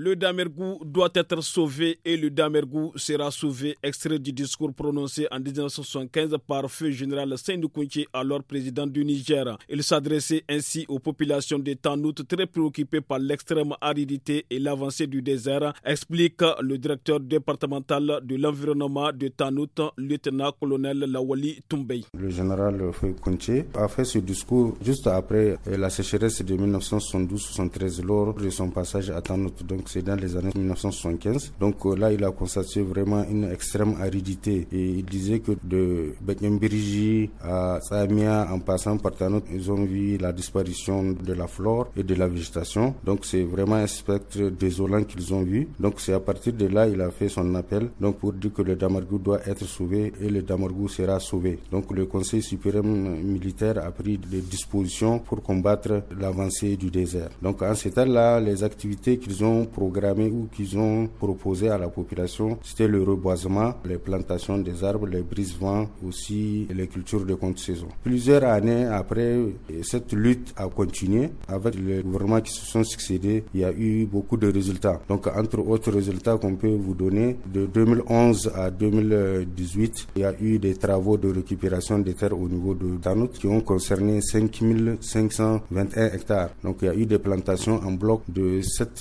Le Damerghou doit être sauvé et le Damerghou sera sauvé. Extrait du discours prononcé en 1975 par feu général Seydou Kounché, alors président du Niger. Il s'adressait ainsi aux populations de Tanout très préoccupées par l'extrême aridité et l'avancée du désert, explique le directeur départemental de l'environnement de Tanout, lieutenant-colonel Lawali Toumbey. Le général Feu Kounché a fait ce discours juste après la sécheresse de 1972-73 lors de son passage à Tanout. Donc c'est dans les années 1975. Donc là il a constaté vraiment une extrême aridité et il disait que de Bekembiriji à Samia en passant par Tanout, ils ont vu la disparition de la flore et de la végétation. Donc c'est vraiment un spectre désolant qu'ils ont vu. Donc c'est à partir de là il a fait son appel donc pour dire que le Damerghou doit être sauvé et le Damerghou sera sauvé. Donc le Conseil suprême militaire a pris des dispositions pour combattre l'avancée du désert. Donc en ce temps-là, les activités qu'ils ont programmées ou qu'ils ont proposées à la population, c'était le reboisement, les plantations des arbres, les brise-vents, aussi les cultures de contre-saison. Plusieurs années après, cette lutte a continué avec les gouvernements qui se sont succédés. Il y a eu beaucoup de résultats. Donc entre autres résultats qu'on peut vous donner, de 2011 à 2018, il y a eu des travaux de récupération des terres au niveau de Tanout qui ont concerné 5521 hectares. Donc il y a eu des plantations en bloc de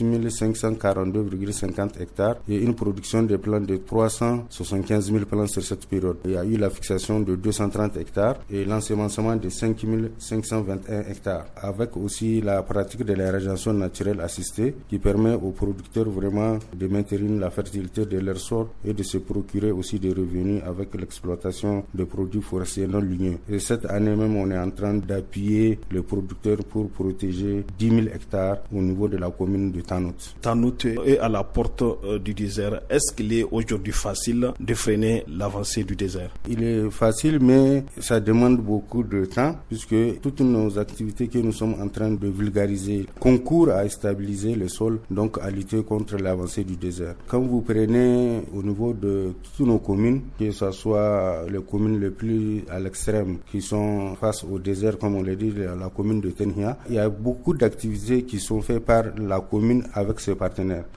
7542,50 hectares et une production de plants de 375 000 plants sur cette période. Il y a eu la fixation de 230 hectares et l'ensemencement de 5521 hectares, avec aussi la pratique de la régénération naturelle assistée qui permet aux producteurs vraiment de maintenir la fertilité de leur sol et de se procurer aussi des revenus avec l'exploitation de produits forestiers non ligneux. Et cette année même, on est en train d'appuyer les producteurs pour protéger 10 000 hectares au niveau de la commune de Tanout. Tanout est à la porte du désert. Est-ce qu'il est aujourd'hui facile de freiner l'avancée du désert? Il est facile, mais ça demande beaucoup de temps puisque toutes nos activités que nous sommes en train de vulgariser concourent à stabiliser le sol, donc à lutter contre l'avancée du désert. Quand vous prenez au niveau de toutes nos communes, que ce soit les communes les plus à l'extrême qui sont face au désert, comme on l'a dit, la commune de Tenhia, il y a beaucoup d'activités qui sont faites par la commune avec ses partenaires.